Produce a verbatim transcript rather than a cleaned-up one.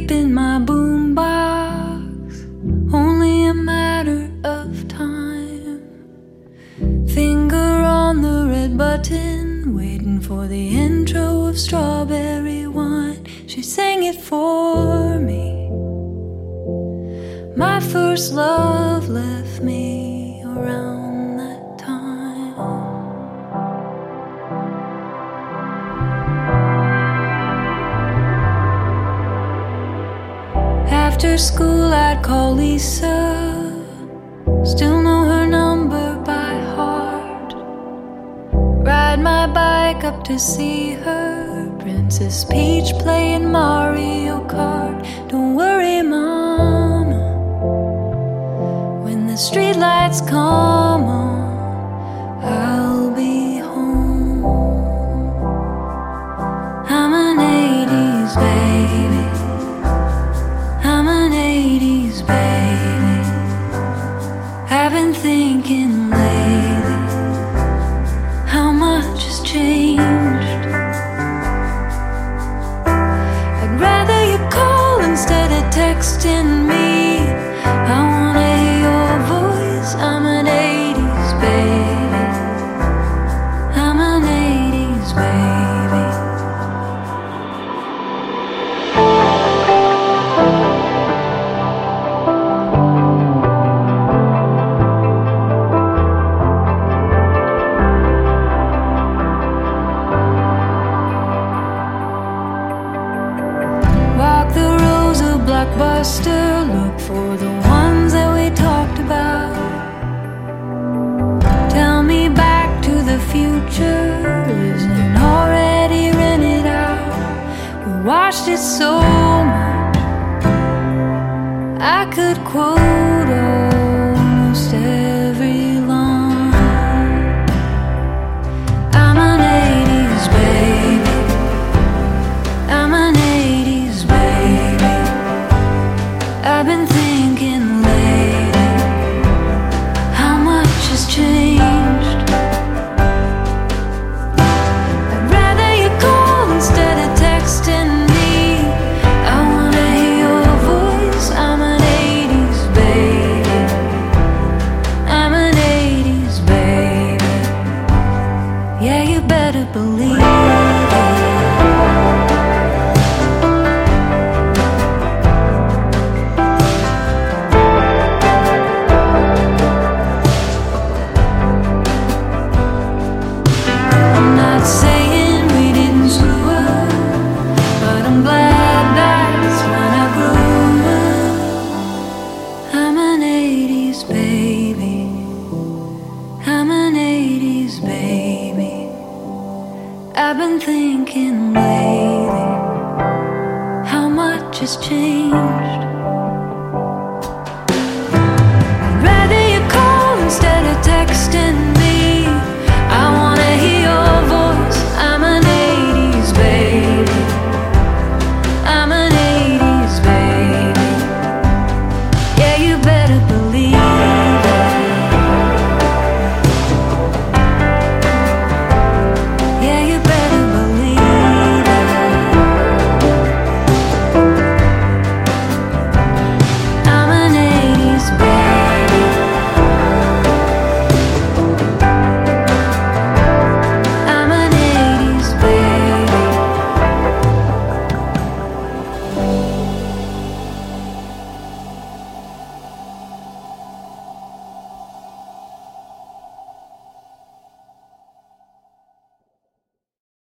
deep in my boombox, only a matter of time. Finger on the red button, waiting for the intro of Strawberry Wine. She sang it for me. My first love left me around that time. After school I'd call Lisa, still know her number by heart. Ride my bike up to see her, Princess Peach playing Mario Kart. Don't worry, Mama, when the streetlights come on, I'll be home. I'm an eighties baby, I'm an eighties baby. I've been thinking lately how much has changed. I'd rather you call instead of texting me. I wanna hear your voice. I'm an eighties baby, I'm an eighties baby. Walk the rows of Blockbuster, look for the ones that we talked about. Tell me Back to the Future isn't already rented out. We watched it so much I could quote almost every line. I'm an eighties baby, I'm an eighties baby. I've been thinking lately how much has changed. I'd rather you call instead of texting me. I wanna hear your voice. I'm an eighties baby, I'm an eighties baby. Yeah, you better believe it. I'm not saying we didn't screw up, but I'm glad that's when I grew up. I'm an eighties baby, I'm an eighties baby. I've been thinking lately how much has changed. I'd rather you call instead of texting